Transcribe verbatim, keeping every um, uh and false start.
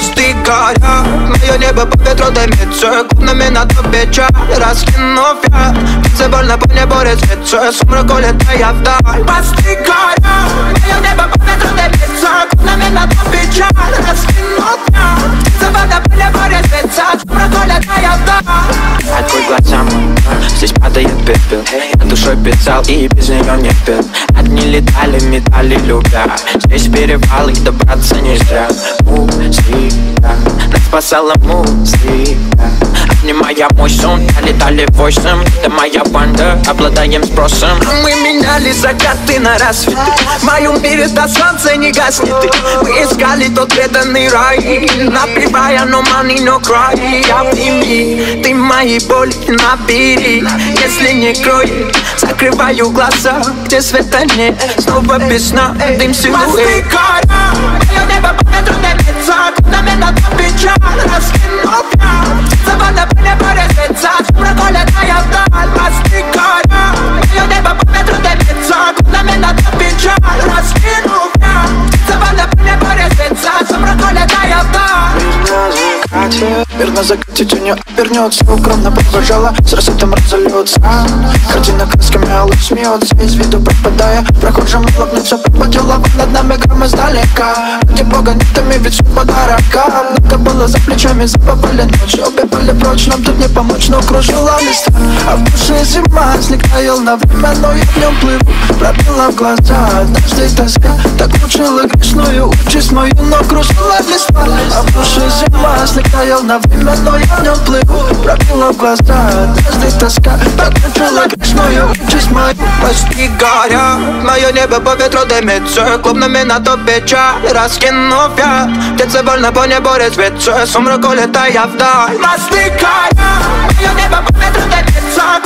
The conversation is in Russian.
Мосты горят, мое небо по ветру дымится. Клубными на то печаль, раскинув я. Птицы больно по небу резвятся, сумрак улетая вдаль. Мосты горят, мое небо по ветру дымится. Клубными на то печаль, раскинув я. Птицы больно по небу резвятся, сумрак улетая вдаль. Открой глаза, здесь падает пепел. Я душой писал и без нее не пел. Одни летали, метали, любя. Здесь перевалы, добраться нельзя. Музыка нас спасала, музыка. Обнимая мой сон, летали восемь. Это моя банда, обладаем спросом. Мы меняли закаты на рассветы. В моем мире до солнца не гаснет. Мы искали тот преданный рай, напевая no money, no cry. Обними, ты мои боли набери. Если не кроет, закрываю глаза, где света нет. Снова без сна, дым силуэт. Мосты горят, мое небо по ветру дымится. Клубными на то печаль, раскинув я. Птицы больно по небу резвятся, сумрак улетая вдаль. Мосты горят, мое небо по ветру дымится. Клубными на то печаль, раскинув я. Птицы больно по небу резвятся, сумрак улетая вдаль. Мир на закате тенью обернется, укромно провожала, с рассветом разольется. Картина красками алых смеется, из виду пропадая. Прохожим улыбнется, подпотела над нами гром издалека. Где Бога нет, там и ведь все подарка. Много было за плечами, забывали ночь. Обе были прочь, нам тут не помочь, но кружила листа. А в душе зима, снег таял на время, но я в нем плыву. Пробила в глаза однажды тоска, так мучила грешную участь мою, но кружила листа. А в душе зима, снег таял на время, но я в нем плыву. Пробила в глаза однажды тоска, так мучила грешную участь мою. Мосты горят, мое небо по ветру дымится. Клубными на то печаль, раскинув я. Птицы больно по небу резвятся, сумрак улетая вдаль. Мосты горят, мое небо по ветру дымится.